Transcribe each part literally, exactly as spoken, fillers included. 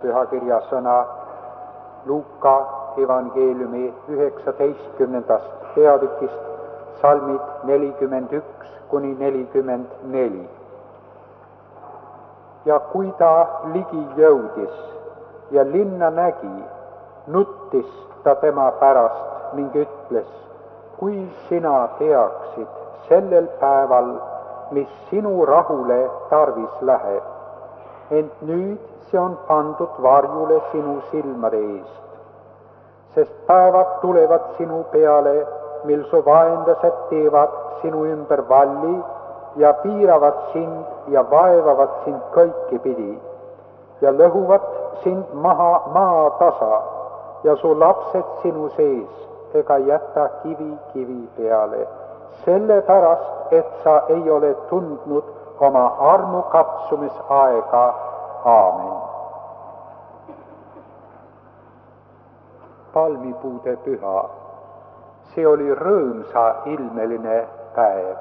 pühakirja sõna Luuka evangeeliumi üheksateistkümnendast peatükist, salmid nelikümmend üks kuni nelikümmend neli. Ja kui ta ligi jõudis ja linna nägi, nuttis ta tema pärast ning ütles: kui sina teaksid sellel päeval, mis sinu rahule tarvis läheb, ent nüüd see on pandud varjule sinu silmade eest. Sest päevad tulevad sinu peale, mil su vaenlased teevad sinu ümber valli ja piiravad sind ja vaevavad sind kõiki pidi ja lõhuvad sind maha maa tasa ja su lapsed sinu sees ega jäta kivi kivi peale, sellepärast, et sa ei ole tundnud oma armu katsumisaega. Aamen. Palmipuude püha. See oli rõõmsa ilmeline päev.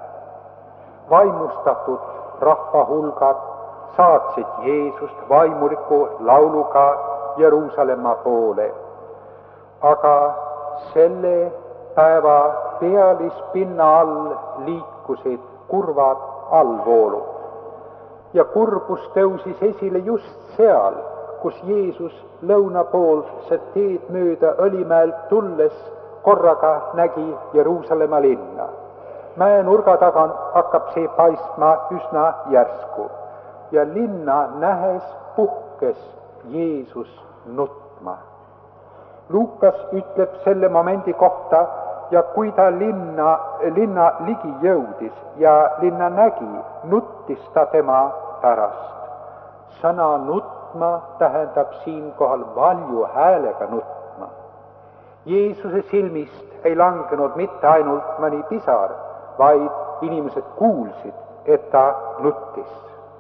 Vaimustatud rahvahulgad saatsid Jeesust vaimuliku lauluga Jeruusalemma poole. Aga selle päeva pealispinna all liikusid kurvad allvoolud ja kurbus tõusis esile just seal, kus Jeesus lõuna poolset teed mööda Õlimäelt tulles korraga nägi Jeruusalemma linna. Mäenurga tagant hakkab see paistma üsna järsku ja linna nähes puhkes Jeesus nutma. Luukas ütleb selle momendi kohta: ja kui ta linna, linna ligi jõudis ja linna nägi, nuttis ta tema pärast. Sõna nutma tähendab siinkohal valju häälega nutma. Jeesuse silmist ei langenud mitte ainult mõni pisar, vaid inimesed kuulsid, et ta nuttis.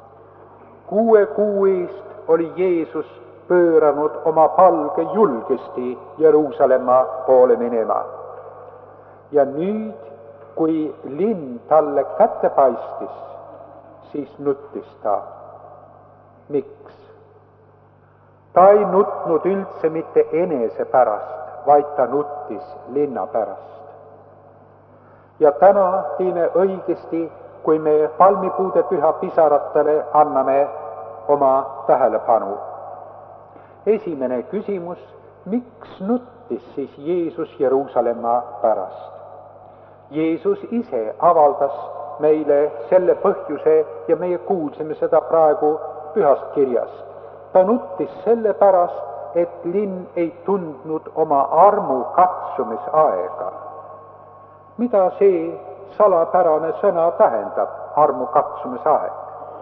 Kuue kuu eest oli Jeesus pööranud oma palge julgesti Jeruusalemma poole minema. Ja nüüd, kui linn talle kätte paistis, siis nuttis ta. Miks? Ta ei nutnud üldse mitte enese pärast, vaid ta nuttis linna pärast. Ja täna teeme õigesti, kui me palmipuude püha pisaratele anname oma tähelepanu. Esimene küsimus: miks nuttis siis Jeesus Jeruusalemma pärast? Jeesus ise avaldas meile selle põhjuse ja meie kuulsime seda praegu pühast kirjast. Ta nuttis selle pärast, et linn ei tundnud oma armu katsumisaega. Mida see salapärane sõna tähendab, armu katsumisaeg?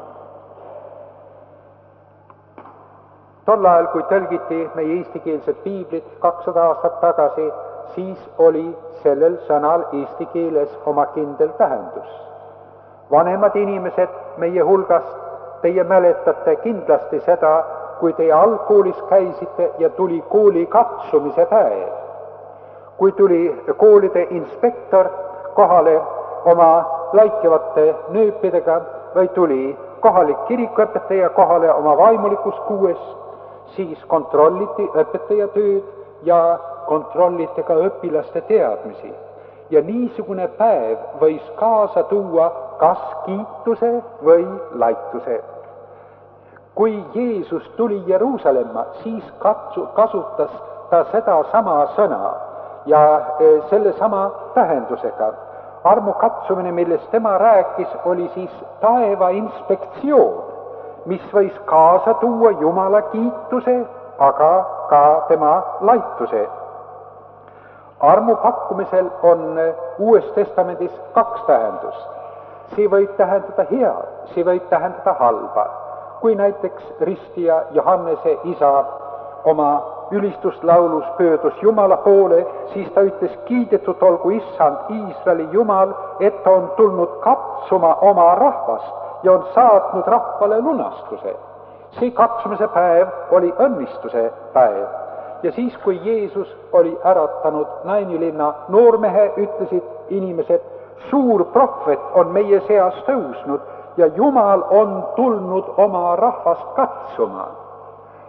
Tol ajal, kui tõlgiti meie eestikeelset piiblit kakssada aastat tagasi, siis oli sellel sõnal eesti keeles oma kindel tähendus. Vanemad inimesed meie hulgast, teie mäletate kindlasti seda, kui teie algkoolis käisite ja tuli kooli katsumise päev. Kui tuli koolide inspektor kohale oma laikivate nööpidega või tuli kohalik kirikuõpetaja kohale oma vaimulikus kuues, siis kontrolliti õpetaja tööd ja kontrolliti ka õpilaste teadmisi. Ja niisugune päev võis kaasa tuua kas kiituse või laituse. Kui Jeesus tuli Jeruusalemma, siis katsu, kasutas ta seda sama sõna ja selle sama tähendusega. Armu katsumine, millest tema rääkis, oli siis taeva inspektsioon, mis võis kaasa tuua Jumala kiituse, aga ka tema laituse. Armu pakkumisel on Uues Testamendis kaks tähendust. See võib tähendada head, see võib tähendada halba. Kui näiteks ristija Johannese isa oma ülistuslaulus pöördus Jumala poole, siis ta ütles: kiidetud olgu Issand Iisraeli Jumal, et ta on tulnud katsuma oma rahvast ja on saatnud rahvale lunastuse. See katsumise päev oli õnnistuse päev. Ja siis, kui Jeesus oli äratanud Nainilinna noormehe, ütlesid inimesed: suur prohvet on meie seas tõusnud ja Jumal on tulnud oma rahvast katsuma.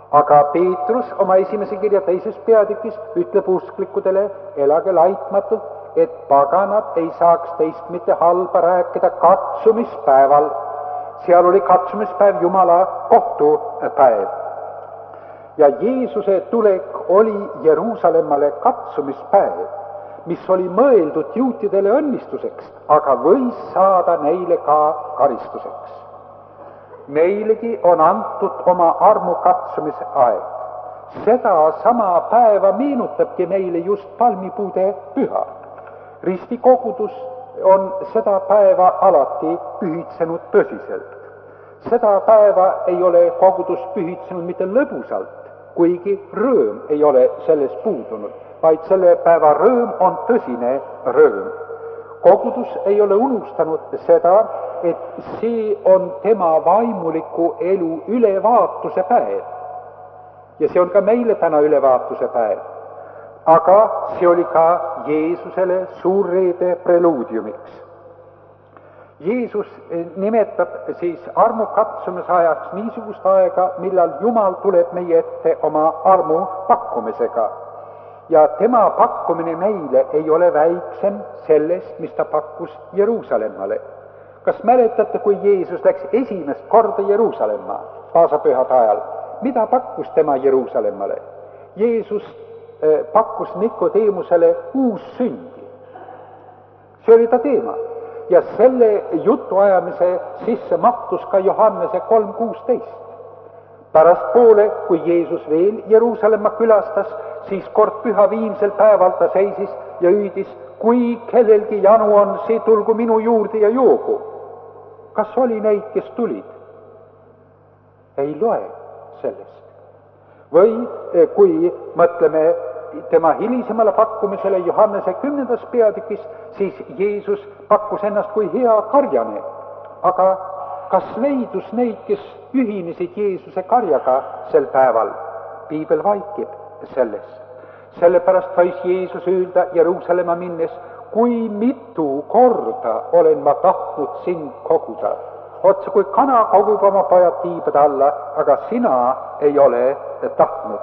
aga Peetrus oma esimese kirja teises peatükis ütleb usklikudele, elage laitmatult, et paganad ei saaks teist mitte halba rääkida katsumispäeval. Seal oli katsumispäev Jumala kohtupäev. Ja Jeesuse tulek oli Jeruusalemmale katsumispäev, mis oli mõeldud juutidele õnnistuseks, aga võis saada neile ka karistuseks. Meilegi on antud oma armu katsumise aeg. Seda sama päeva meenutabki meile just palmipuude püha. Ristikogudus on seda päeva alati pühitsenud tõsiselt. Seda päeva ei ole kogudus pühitsenud mitte lõbusalt, kuigi rõõm ei ole sellest puudunud, vaid selle päeva rõõm on tõsine rõõm. Kogudus ei ole unustanud seda, et see on tema vaimuliku elu ülevaatuse päev. Ja see on ka meile täna ülevaatuse päev. Aga see oli ka Jeesusele suurreede preluudiumiks. Jeesus nimetab siis armu katsumise ajaks niisugust aega, millal Jumal tuleb meie ette oma armu pakkumisega. Ja tema pakkumine meile ei ole väiksem sellest, mis ta pakkus Jeruusalemmale. Kas mäletate, kui Jeesus läks esimest korda Jeruusalemma paasapühade ajal? Mida pakkus tema Jeruusalemmale? Jeesus eh, pakkus Nikodeemusele uus sündi. See oli ta teema. Ja selle jutuajamise sisse mahtus ka Johannese kolm kuusteist. Pärast poole, kui Jeesus veel Jeruusalemma külastas, siis kord püha viimsel päeval ta seisis ja hüüdis, kui kellelgi janu on, see tulgu minu juurde ja joogu. Kas oli neid, kes tulid? Ei loe sellest. Või kui mõtleme tema hilisemale pakkumisele Johannese kümnendas peatükis, siis Jeesus pakkus ennast kui hea karjane. Aga kas leidus neid, kes ühinesid Jeesuse karjaga sel päeval? Piibel vaikib selles. Sellepärast võis Jeesus öelda Jeruusalemma minnes, kui mitu korda olen ma tahtnud sind koguda. Otse kui kana kogub oma pojad tiibade alla, aga sina ei ole tahtnud.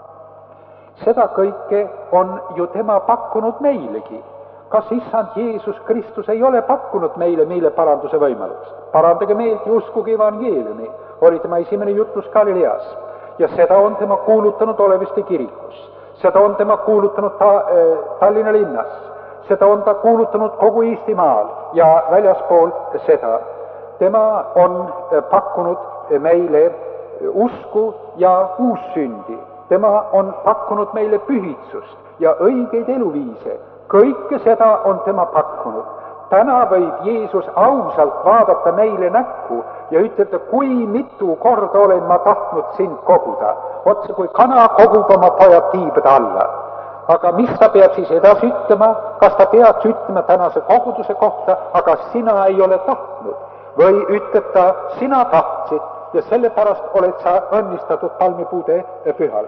Seda kõike on ju tema pakkunud meilegi. Kas issand Jeesus Kristus ei ole pakkunud meile meile paranduse võimalust? Parandage meelt ja uskuge evangeeliumi, oli tema esimene jutlus Galileas. Ja seda on tema kuulutanud Oleviste kirikus. Seda on tema kuulutanud ta, äh, Tallinna linnas. Seda on ta kuulutanud kogu Eestimaal ja väljaspool seda. Tema on pakkunud meile usku ja uussündi. Tema on pakkunud meile pühitsust ja õigeid eluviise. Kõike seda on tema pakkunud. Täna võib Jeesus ausalt vaadata meile näkku ja ütelda, kui mitu korda olen ma tahtnud sind koguda. Otse kui kana kogub oma pojad tiibade alla. Aga mis ta peab siis edasi ütlema? Kas ta peaks ütlema tänase koguduse kohta, aga sina ei ole tahtnud? Või ütleb ta, sina tahtsid ja sellepärast oled sa õnnistatud palmipuude pühal.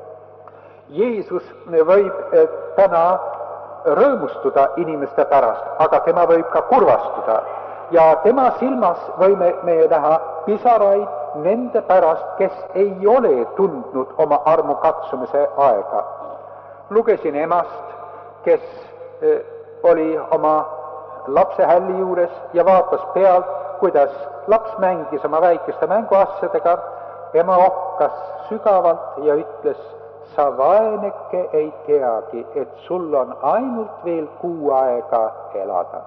Jeesus võib täna rõõmustuda inimeste pärast, aga tema võib ka kurvastuda. Ja tema silmas võime meie näha pisaraid nende pärast, kes ei ole tundnud oma armu katsumise aega. Lugesin emast, kes oli oma lapse hälli juures ja vaatas pealt, kuidas laps mängis oma väikeste mänguasjadega. Ema ohkas sügavalt ja ütles, sa vaeneke ei teagi, et sul on ainult veel kuu aega elada.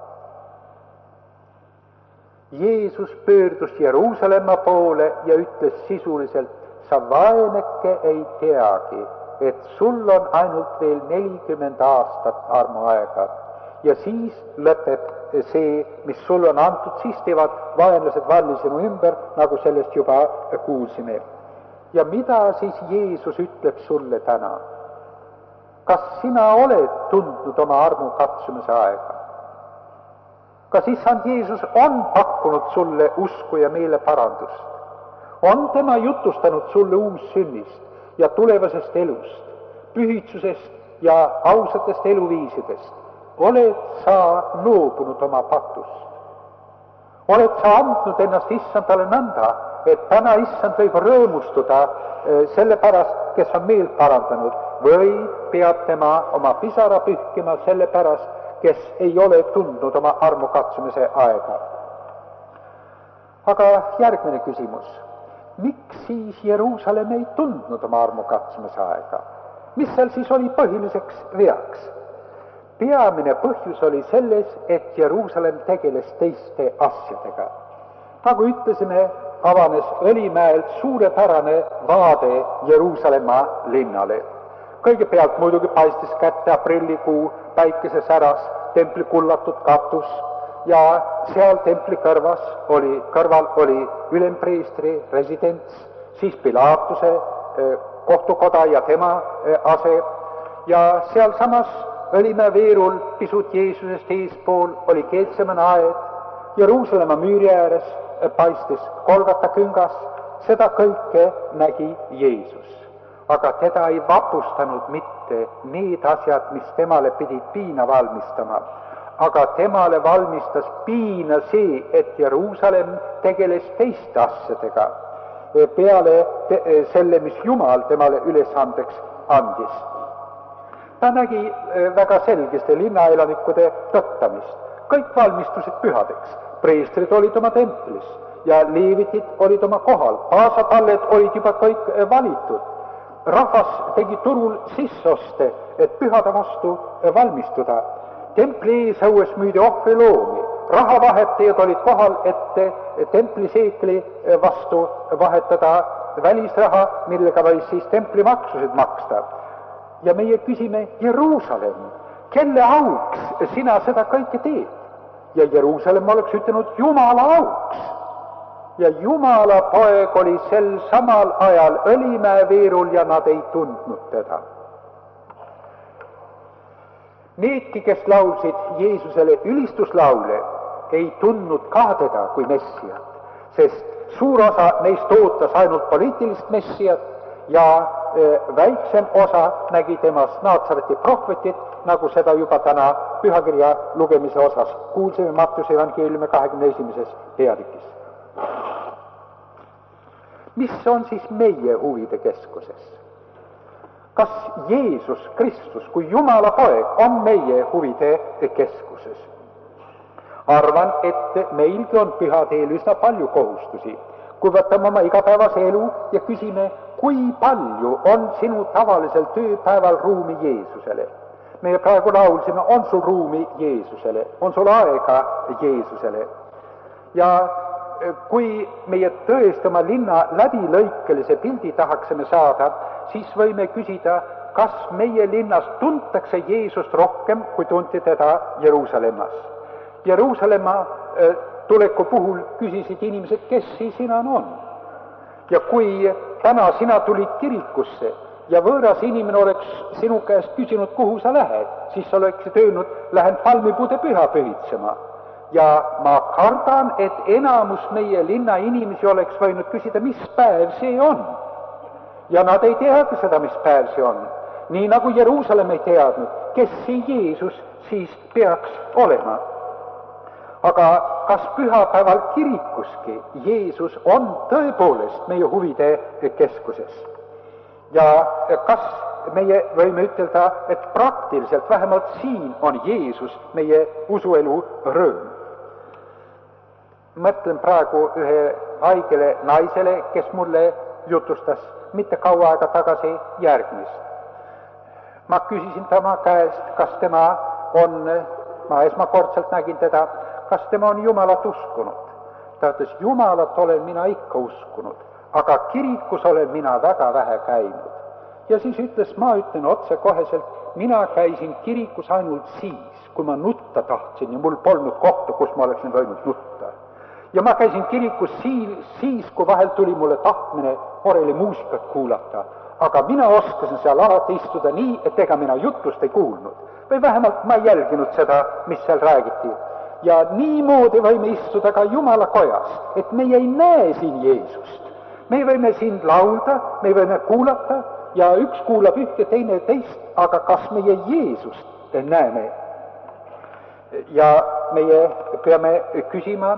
Jeesus pöördus Jeruusalemma poole ja ütles sisuliselt, sa vaeneke ei teagi, et sul on ainult veel nelikümmend aastat armuaega. Ja siis lõpeb see, mis sul on antud, siis teevad vaenlased valli sinu ümber, nagu sellest juba kuulsime. Ja mida siis Jeesus ütleb sulle täna? Kas sina oled tundnud oma armu katsumise aega? Kas issand Jeesus on pakkunud sulle usku ja meeleparandust? On tema jutustanud sulle uussünnist ja tulevasest elust, pühitsusest ja ausatest eluviisidest? Oled sa loobunud oma patust? Oled sa andnud ennast issandale nõnda, et täna issand võib rõõmustuda selle pärast, kes on meelt parandanud, või peab tema oma pisara pühkima selle pärast, kes ei ole tundnud oma armu katsumise aega. Aga järgmine küsimus. Miks siis Jeruusalemm ei tundnud oma armu katsumise aega? Mis seal siis oli põhiliseks veaks? Peamine põhjus oli selles, et Jeruusalemm tegeles teiste asjadega. Nagu ütlesime, avanes Õlimäelt suurepärane vaade Jeruusalemma linnale. Kõigepealt muidugi paistis kätte aprillikuu päikesesäras templi kullatud katus ja seal templi kõrvas oli, kõrval oli ülempreestri residents, siis Pilaatuse kohtukoda ja tema ase ja seal samas Õlimäe veerul pisut Jeesusest eespool oli Getsemane aed, Jeruusalemma müüri ääres paistis Golgata küngas, seda kõike nägi Jeesus. Aga teda ei vapustanud mitte need asjad, mis temale pidid piina valmistama, aga temale valmistas piina see, et Jeruusalemm tegeles teiste asjadega peale te- selle, mis Jumal temale ülesandeks andis. Ta nägi väga selgesti linnaelanikude tõttamist. Kõik valmistusid pühadeks. Preestrid olid oma templis ja leevitid olid oma kohal. Paasapalled olid juba kõik valitud. Rahvas tegi turul sissoste, et pühade vastu valmistuda. Templi eesõues müüdi ohvriloomi. Rahavahetajad olid kohal, et templi seekli vastu vahetada välisraha, millega võis siis templi maksusid maksta. Ja meie küsime, Jeruusalemm, kelle auks sina seda kõike teed? Ja Jeruusalemm oleks ütelnud Jumala auks. Ja Jumala poeg oli sel samal ajal Õlimäe veerul ja nad ei tundnud teda. Needki, kes laulsid Jeesusele ülistuslaule, ei tundnud ka teda kui messiat, sest suur osa neist ootas ainult poliitilist messiat ja väiksem osa nägi temas Naatsareti prohvetit, nagu seda juba täna pühakirja lugemise osas kuulsime Mattuse evangeeliumi kahekümne esimeses peatükis. Mis on siis meie huvide keskuses? Kas Jeesus Kristus kui Jumala poeg on meie huvide keskuses? Arvan, et meilgi on pühadeel üsna palju kohustusi. Kui võtame oma igapäevase elu ja küsime, kui palju on sinu tavalisel tööpäeval ruumi Jeesusele? Me praegu laulsime, on sul ruumi Jeesusele, on sul aega Jeesusele. Ja kui meie tõesti oma linna läbilõikelise pildi tahaksime saada, siis võime küsida, kas meie linnas tuntakse Jeesust rohkem, kui tunti teda Jeruusalemmas. Jeruusalemma tuleku puhul küsisid inimesed, kes siis sina on. Ja kui täna sina tulid kirikusse ja võõras inimene oleks sinu käest küsinud, kuhu sa lähed, siis sa oleksid öelnud, lähen palmipuude püha pühitsema. Ja ma kardan, et enamus meie linna inimesi oleks võinud küsida, mis päev see on. Ja nad ei teagi seda, mis päev see on. Nii nagu Jeruusalemm ei teadnud, kes see Jeesus siis peaks olema. Aga kas pühapäeval kirikuski Jeesus on tõepoolest meie huvide keskuses? Ja kas meie võime ütelda, et praktiliselt vähemalt siin on Jeesus meie usuelu rõõm? Mõtlen praegu ühe haigele naisele, kes mulle jutustas mitte kaua aega tagasi järgmist. Ma küsisin tema käest, kas tema on, ma esmakordselt nägin teda, kas tema on Jumalat uskunud. Ta ütles, Jumalat olen mina ikka uskunud, aga kirikus olen mina väga vähe käinud. Ja siis ütles, ma ütlen otse koheselt, mina käisin kirikus ainult siis, kui ma nutta tahtsin ja mul polnud kohta, kus ma oleksin võinud nutta. Ja ma käisin kirikus siis, siis, kui vahel tuli mulle tahtmine orelimuusikat kuulata, aga mina oskasin seal alati istuda nii, et ega mina jutust ei kuulnud. Või vähemalt ma ei jälginud seda, mis seal räägiti. Ja niimoodi võime istuda ka Jumala kojas, et meie ei näe siin Jeesust. Me võime siin laulda, me võime kuulata ja üks kuulab ühte, teine teist, aga kas meie Jeesust näeme? Ja meie peame küsima,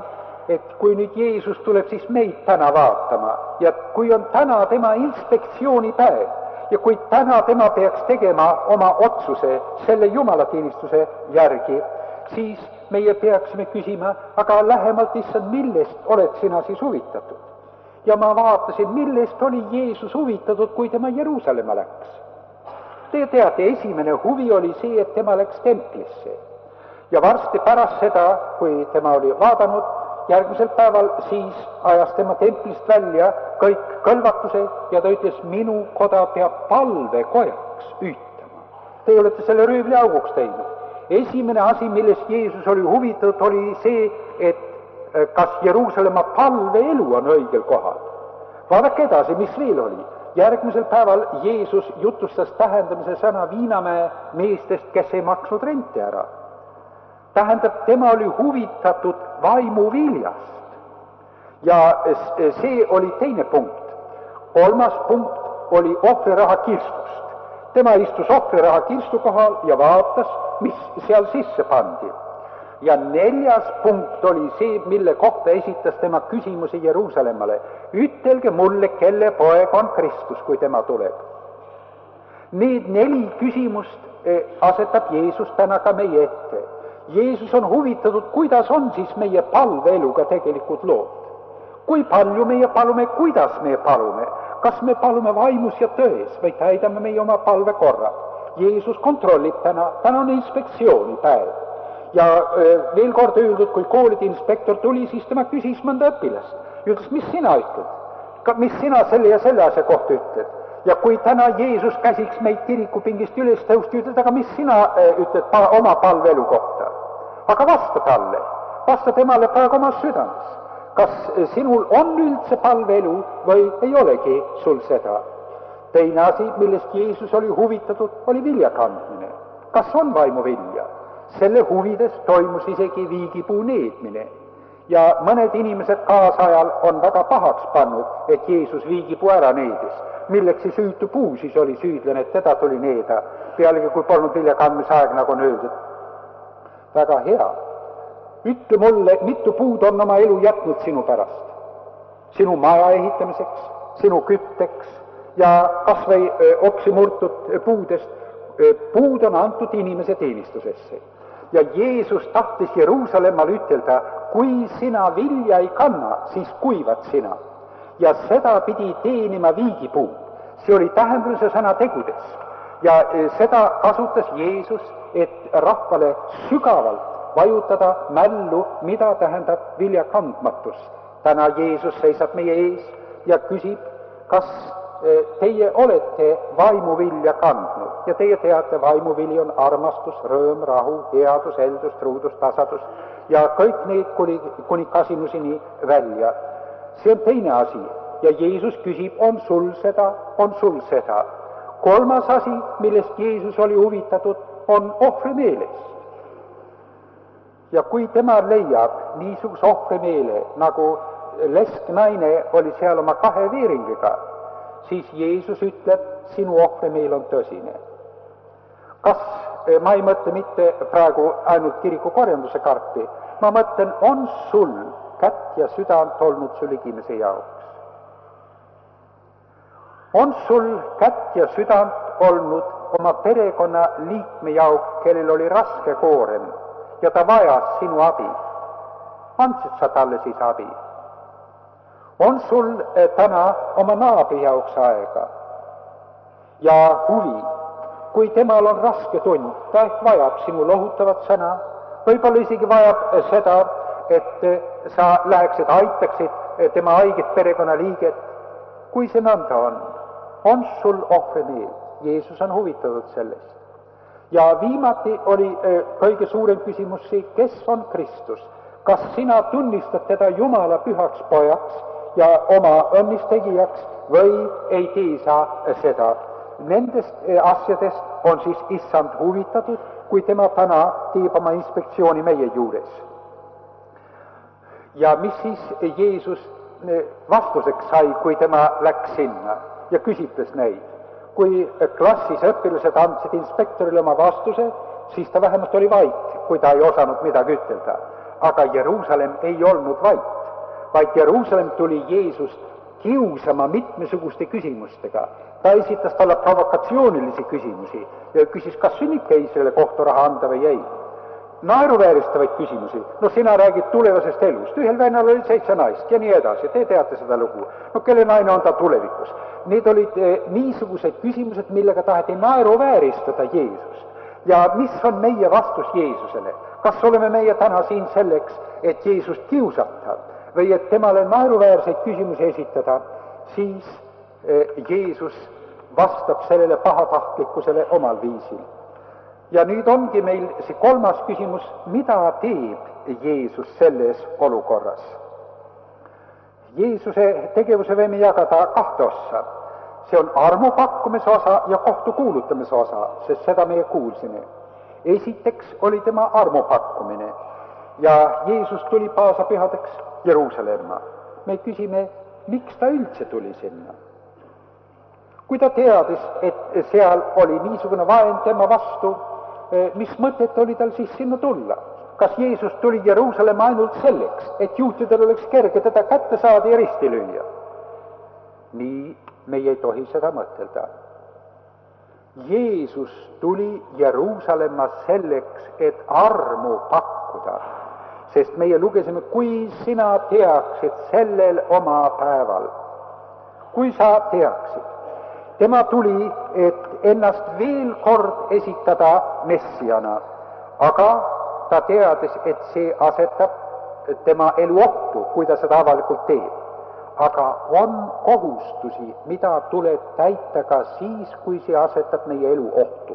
et kui nüüd Jeesus tuleb siis meid täna vaatama ja kui on täna tema inspektsioonipäev ja kui täna tema peaks tegema oma otsuse selle jumalateenistuse järgi, siis meie peaksime küsima, aga lähemalt, issand, millest oled sina siis huvitatud? Ja ma vaatasin, millest oli Jeesus huvitatud, kui tema Jeruusalemma läks. Te teate, esimene huvi oli see, et tema läks templisse. Ja varsti pärast seda, kui tema oli vaadanud, järgmisel päeval siis ajas tema templist välja kõik kõlvatuse ja ta ütles, minu koda peab palvekojaks üütama. Te olete selle röövli auguks teinud. Esimene asi, millest Jeesus oli huvitatud, oli see, et kas Jeruusalemma palveelu on õigel kohal. Vaadake edasi, mis veel oli. Järgmisel päeval Jeesus jutustas tähendamise sõna Viinamäe meestest, kes ei maksnud rente ära. Tähendab, tema oli huvitatud vaimuviljast. Ja see oli teine punkt. Kolmas punkt oli ohvriraha kirstust. Tema istus ohvriraha kirstu kohal ja vaatas, mis seal sisse pandi. Ja neljas punkt oli see, mille kohta esitas tema küsimusi Jeruusalemmale. Ütelge mulle, kelle poeg on Kristus, kui tema tuleb. Need neli küsimust asetab Jeesus täna ka meie ette. Jeesus on huvitatud, kuidas on siis meie palveeluga tegelikult lood. Kui palju meie palume, kuidas me palume, kas me palume vaimus ja tões või täidame meie oma palvekorra. Jeesus kontrollib täna, täna on inspektsioonipäev. Ja veel kord öeldud, kui koolide inspektor tuli, siis tema küsis mõnda õpilast. Ütles, mis sina ütled? Mis sina selle ja selle asja kohta ütled? Ja kui täna Jeesus käsiks meid kirikupingist üles tõusti, ütled, aga mis sina ütled pa, oma palveelu kohta? Aga vasta talle, vasta temale praegu oma südames. Kas sinul on üldse palveelu või ei olegi sul seda? Teine asi, millest Jeesus oli huvitatud, oli vilja kandmine. Kas on vaimuvilja? Selle huvides toimus isegi viigipuu needmine. Ja mõned inimesed kaasajal on väga pahaks pannud, et Jeesus viigipuu ära needis. Milleks siis hüütu puu siis oli süüdlane, et teda tuli needa. Pealegi, kui polnud vilja kandmise aeg, nagu on öeldud. Väga hea. Ütle mulle, mitu puud on oma elu jätnud sinu pärast. Sinu maja ehitamiseks, sinu kütteks ja kas või oksi murtud puudest. Puud on antud inimese teenistusesse. Ja Jeesus tahtis Jeruusalemmal ütelda, kui sina vilja ei kanna, siis kuivad sina. Ja seda pidi teenima viigipuu. See oli tähendamise sõna tegudes. Ja seda kasutas Jeesus, et rahvale sügavalt vajutada mällu, mida tähendab vilja kandmatus. Täna Jeesus seisab meie ees ja küsib, kas teie olete vaimuvilja kandnud ja teie teate, vaimuvili on armastus, rõõm, rahu, headus, heldus, truudus, tasadus ja kõik need kuni, kuni kasinuseni välja. See on teine asi ja Jeesus küsib, on sul seda, on sul seda. Kolmas asi, millest Jeesus oli huvitatud, on ohvrimeelest. Ja kui tema leiab niisuguse ohvrimeele, nagu lesknaine oli seal oma kahe veeringiga, siis Jeesus ütleb, sinu ohvrimeel on tõsine. Kas, ma ei mõtle mitte praegu ainult kiriku korjanduse karpi, ma mõtlen, on sul kätt ja südant olnud su ligimise jaoks? On sul kätt ja südant olnud oma perekonna liikme jaoks, kellel oli raske koorem ja ta vajas sinu abi? Andsid sa talle siis abi? On sul täna oma naabri jaoks aega ja huvi, kui temal on raske tund, ta ehk vajab sinu lohutavat sõna, võib-olla isegi vajab seda, et sa läheksid, aitaksid tema haiget perekonnaliiget. Kui see nõnda on, on sul ohvrimeel, Jeesus on huvitatud sellest. Ja viimati oli kõige suurem küsimus see, kes on Kristus? Kas sina tunnistad teda Jumala pühaks pojaks ja oma õnnistegijaks või ei tee sa seda? Nendest asjadest on siis issand huvitatud, kui tema täna teeb oma inspektsiooni meie juures. Ja mis siis Jeesus vastuseks sai, kui tema läks sinna ja küsitles neid? Kui klassis õpilased andsid inspektorile oma vastuse, siis ta vähemalt oli vait, kui ta ei osanud midagi ütelda. Aga Jeruusalemm ei olnud vait. vaid Jeruusalemm tuli Jeesust kiusama mitmesuguste küsimustega. Ta esitas talle provokatsioonilisi küsimusi ja küsis, kas sünnib keisrile kohturaha anda või ei. Naeruvääristavaid küsimusi, no sina räägid tulevasest elust, ühel vennal oli seitse naist ja nii edasi, te teate seda lugu. No kelle naine on ta tulevikus? Need olid eh, niisugused küsimused, millega taheti naeruvääristada Jeesust. Ja mis on meie vastus Jeesusele? Kas oleme meie täna siin selleks, et Jeesust kiusata või et temale naeruväärseid küsimusi esitada, siis eh, Jeesus vastab sellele pahatahtlikkusele omal viisil. Ja nüüd ongi meil see kolmas küsimus, mida teeb Jeesus selles olukorras? Jeesuse tegevuse võime jagada kahte ossa. See on armu pakkumise osa ja kohtu kuulutamise osa, sest seda meie kuulsime. Esiteks oli tema armu pakkumine ja Jeesus tuli paasapühadeks Jeruusalemma. Me küsime, miks ta üldse tuli sinna? Kui ta teadis, et seal oli niisugune vaen tema vastu, mis mõtet oli tal siis sinna tulla? Kas Jeesus tuli Jeruusalemma ainult selleks, et juutidel oleks kerge teda kätte saada ja risti lüüa? Nii meie ei tohi seda mõtelda. Jeesus tuli Jeruusalemma selleks, et armu pakkuda, sest meie lugesime, kui sina teaksid sellel oma päeval, kui sa teaksid. Tema tuli, et ennast veel kord esitada messiana, aga ta teadis, et see asetab tema elu ohtu, kui ta seda avalikult teeb. Aga on kohustusi, mida tuleb täita ka siis, kui see asetab meie elu ohtu.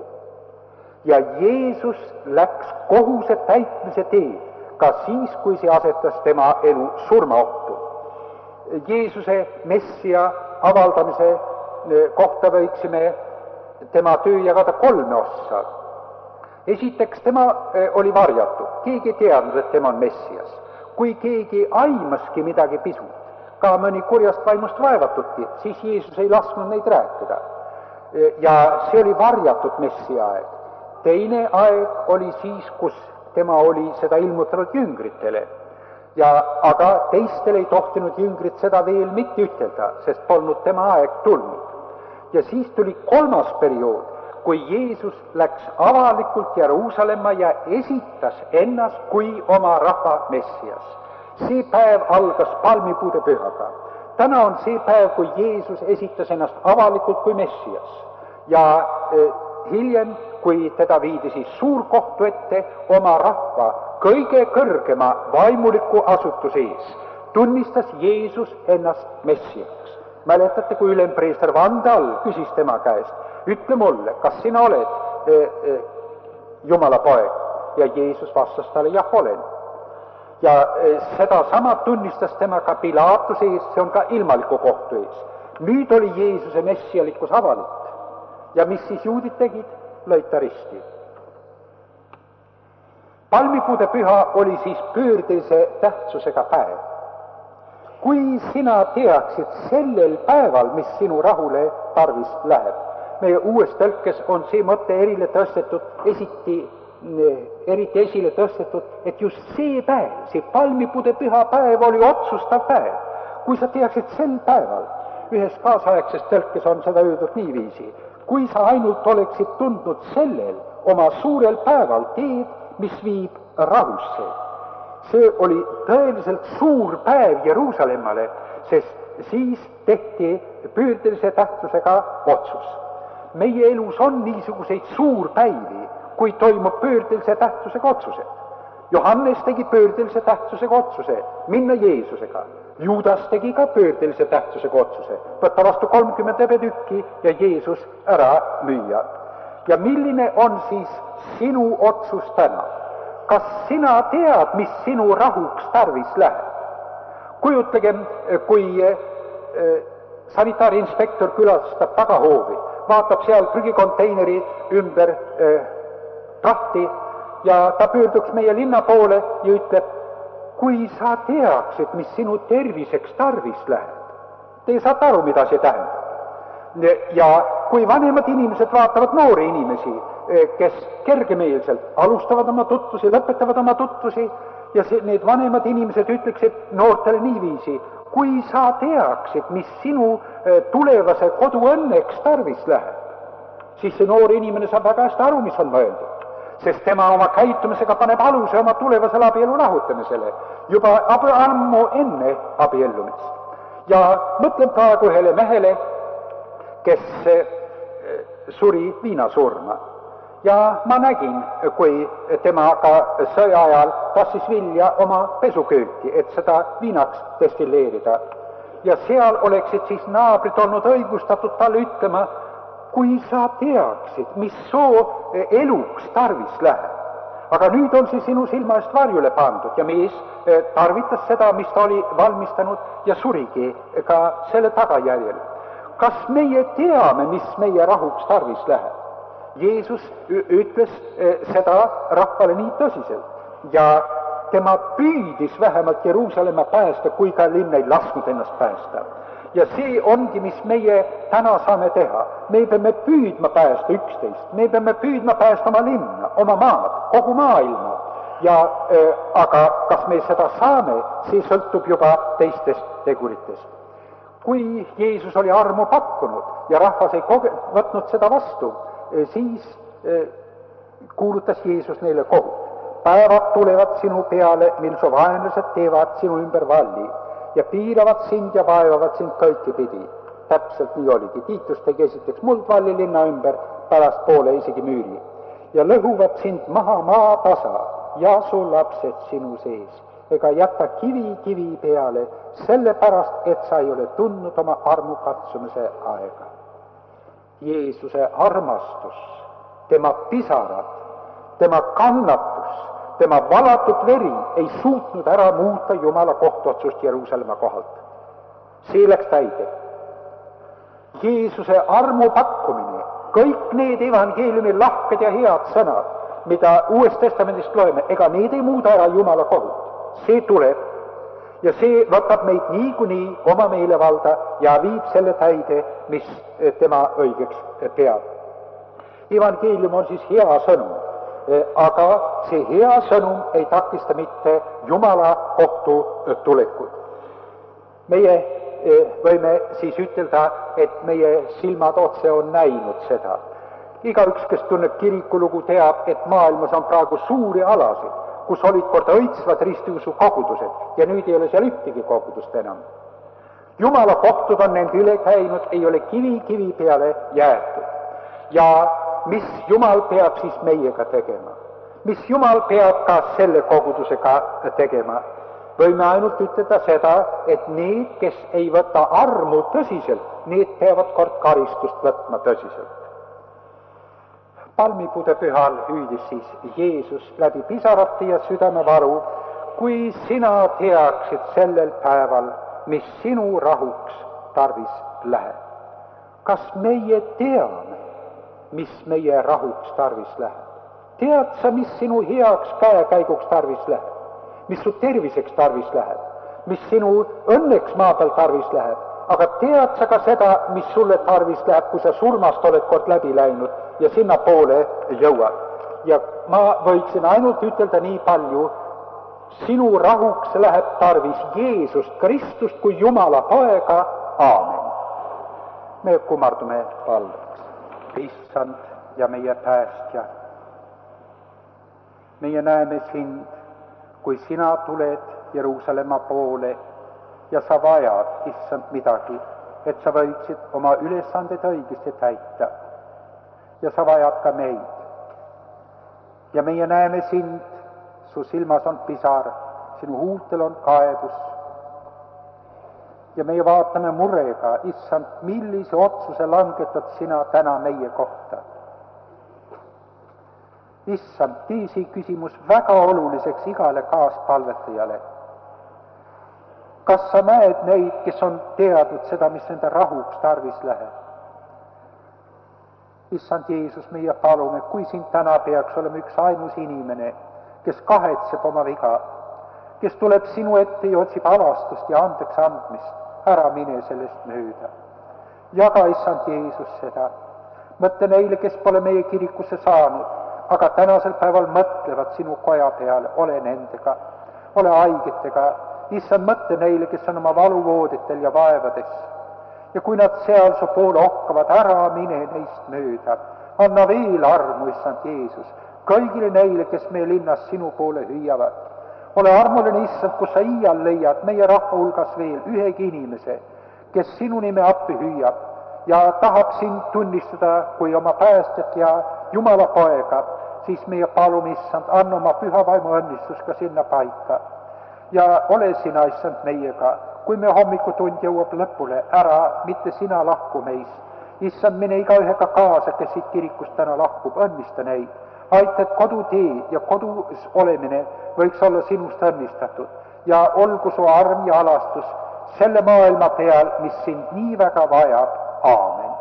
Ja Jeesus läks kohuse täitmise teed, ka siis, kui see asetas tema elu surmaohtu. Jeesuse messia avaldamise kohta võiksime tema töö jagada kolme ossa. Esiteks, tema oli varjatud. Keegi ei teadnud, et tema on messias. Kui keegi aimaski midagi pisut, ka mõni kurjast vaimust vaevatudki, siis Jeesus ei lasknud neid rääkida. Ja see oli varjatud messia aeg. Teine aeg oli siis, kus tema oli seda ilmutanud jüngritele. Ja, aga teistel ei tohtinud jüngrid seda veel mitte ütelda, sest polnud tema aeg tulnud. Ja siis tuli kolmas periood, kui Jeesus läks avalikult Jeruusalemma ja esitas ennast kui oma rahva messias. See päev algas palmipuude pühaga. Täna on see päev, kui Jeesus esitas ennast avalikult kui messias. Ja eh, hiljem, kui teda viidi siis suurkohtu ette oma rahva kõige kõrgema vaimuliku asutuse ees, tunnistas Jeesus ennast messiaks. Mäletate, kui ülempreester Vandal küsis tema käest, ütle mulle, kas sina oled e, e, Jumala poeg? Ja Jeesus vastas talle, jah, olen. Ja e, seda sama tunnistas tema ka Pilaatuse ees, see on ka ilmaliku kohtu ees. Nüüd oli Jeesuse messialikkus avalik. Ja mis siis juudid tegid? Lõid ta risti. Palmipuude püha oli siis pöördelise tähtsusega päev. Kui sina teaksid sellel päeval, mis sinu rahule tarvis läheb. Meie uues tõlkes on see mõte erile tõstetud, esiti, eriti esile tõstetud, et just see päev, see palmipuude püha päev oli otsustav päev. Kui sa teaksid sel päeval, ühes kaasaegses tõlkes on seda öeldud niiviisi, kui sa ainult oleksid tundnud sellel oma suurel päeval teed, mis viib rahusse. See oli tõeliselt suur päev Jeruusalemmale, sest siis tehti pöördelise tähtsusega otsus. Meie elus on niisuguseid suurpäivi, kui toimub pöördelise tähtsusega otsused. Johannes tegi pöördelise tähtsusega otsuse minna Jeesusega. Juudas tegi ka pöördelise tähtsusega otsuse, võtta vastu kolmkümmend ebetükki ja Jeesus ära müüa. Ja milline on siis sinu otsus täna? Kas sina tead, mis sinu rahuks tarvis läheb? Kujutlegem, kui sanitaarinspektor külastab tagahoovi, vaatab seal prügikonteineri ümber eh, tahti ja ta pöörduks meie linna poole ja ütleb, kui sa teaksid, mis sinu terviseks tarvis läheb. Te saate aru, mida see tähendab. Ja kui vanemad inimesed vaatavad noori inimesi, kes kergemeelselt alustavad oma tutvusi, lõpetavad oma tutvusi ja see, need vanemad inimesed ütleksid noortele niiviisi, kui sa teaksid, mis sinu tulevase kodu õnneks tarvis läheb, siis see noor inimene saab väga hästi aru, mis on mõeldud, sest tema oma käitumisega paneb aluse oma tulevasele abielu lahutamisele juba ammu enne abiellumist. Ja mõtlen praegu ühele mehele, kes suri viinasurma. Ja ma nägin, kui tema ka sõja ajal tassis vilja oma pesukööki, et seda viinaks destilleerida. Ja seal oleksid siis naabrid olnud õigustatud talle ütlema, kui sa teaksid, mis soo eluks tarvis läheb. Aga nüüd on see sinu silma eest varjule pandud ja mees tarvitas seda, mis ta oli valmistanud ja surigi ka selle tagajärjel. Kas meie teame, mis meie rahuks tarvis läheb? Jeesus ütles seda rahvale nii tõsiselt ja tema püüdis vähemalt Jeruusalemma päästa, kui ka linn ei lasknud ennast päästa. Ja see ongi, mis meie täna saame teha. Me peame püüdma päästa üksteist, me peame püüdma päästa oma linna, oma maad, kogu maailma. Ja, äh, aga kas me seda saame, see sõltub juba teistest teguritest. Kui Jeesus oli armu pakkunud ja rahvas ei koge, võtnud seda vastu, siis äh, kuulutas Jeesus neile kohut. Päevad tulevad sinu peale, mil su vaenlased teevad sinu ümber valli ja piiravad sind ja vaevavad sind kõiki pidi. Täpselt nii oligi. Tiitus tegi esiteks muldvalli linna ümber, pärast poole isegi müüri. Ja lõhuvad sind maha maa tasa ja su lapsed sinu sees. Ega jätta kivi kivi peale, sellepärast, et sa ei ole tundnud oma armu katsumise aega. Jeesuse armastus, tema pisarad, tema kannatus, tema valatud veri ei suutnud ära muuta Jumala kohtuotsust Jeruusalemma kohalt. See läks täide. Jeesuse armu pakkumine, kõik need evangeeliumi lahked ja head sõnad, mida Uuest Testamendist loeme, ega need ei muuda ära Jumala kohut. See tuleb ja see võtab meid niikuinii oma meelevalda ja viib selle täide, mis tema õigeks peab. Evangeelium on siis hea sõnum. Aga see hea sõnum ei takista mitte Jumala kohtu tulekut. Meie võime siis ütelda, et meie silmad otse on näinud seda. Igaüks, kes tunneb kirikulugu, teab, et maailmas on praegu suuri alasid, kus olid kord õitsvad ristiusu kogudused ja nüüd ei ole seal ühtegi kogudust enam. Jumala kohtud on nende üle käinud, ei ole kivi kivi peale jäetud. Ja mis Jumal peab siis meiega tegema? Mis Jumal peab ka selle kogudusega tegema? Võime ainult ütelda seda, et need, kes ei võta armu tõsiselt, need peavad kord karistust võtma tõsiselt. Palmipuude pühal hüüdis siis Jeesus läbi pisarate ja südamevaru, kui sina teaksid sellel päeval, mis sinu rahuks tarvis läheb. Kas meie teame, mis meie rahuks tarvis läheb? Tead sa, mis sinu heaks käekäiguks tarvis läheb? Mis su terviseks tarvis läheb? Mis sinu õnneks maa peal tarvis läheb? Aga tead sa ka seda, mis sulle tarvis läheb, kui sa surmast oled kord läbi läinud ja sinna poole jõuad? Ja ma võiksin ainult ütelda nii palju, sinu rahuks läheb tarvis Jeesust Kristust kui Jumala poega. Aamen. Me kummardume palveks. Issand ja meie päästja, meie näeme sind, kui sina tuled Jeruusalemma poole ja sa vajad, issand, midagi, et sa võiksid oma ülesanded õigesti täita. Ja sa vajad ka meid. Ja meie näeme sind, su silmas on pisar, sinu huultel on kaebus. Ja meie vaatame murega, issand, millise otsuse langetad sina täna meie kohta. Issand, tee see küsimus väga oluliseks igale kaaspalvetajale. Kas sa näed neid, kes on teadnud seda, mis nende rahuks tarvis läheb? Issand Jeesus, meie palume, kui sind täna peaks olema üks ainus inimene, kes kahetseb oma viga, kes tuleb sinu ette ja otsib avastust ja andeks andmist, ära mine sellest mööda. Jaga, issand Jeesus, seda. Mõtle neile, kes pole meie kirikusse saanud, aga tänasel päeval mõtlevad sinu koja peale, ole nendega. ole haigetega, issand, mõtle neile, kes on oma valuvooditel ja vaevades. ja kui nad seal su poole okkavad, ära mine neist mööda. anna veel armu, issand Jeesus, kõigile neile, kes meie linnas sinu poole hüüavad. ole armuline, issand, kus sa iial leiad meie rahva hulgas veel ühegi inimese, kes sinu nime appi hüüab ja tahaks sind tunnistada kui oma päästjat ja Jumala poega, siis meie palume, issand, anna oma püha vaimu õnnistus ka sinna paika. ja ole sina, issand, meiega, kui me hommikutund jõuab lõpule, ära mitte sina lahku meist. issand, mine igaühega kaasa, kes siit kirikust täna lahkub, õnnista neid. aita, et kodutee ja kodus olemine võiks olla sinust õnnistatud ja olgu su arm ja alastus selle maailma peal, mis sind nii väga vajab. Aamen.